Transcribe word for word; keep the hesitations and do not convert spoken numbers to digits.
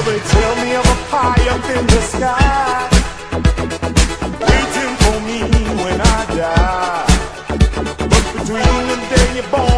They tell me of a pie up in the sky, waiting for me when I die. But between the day you're born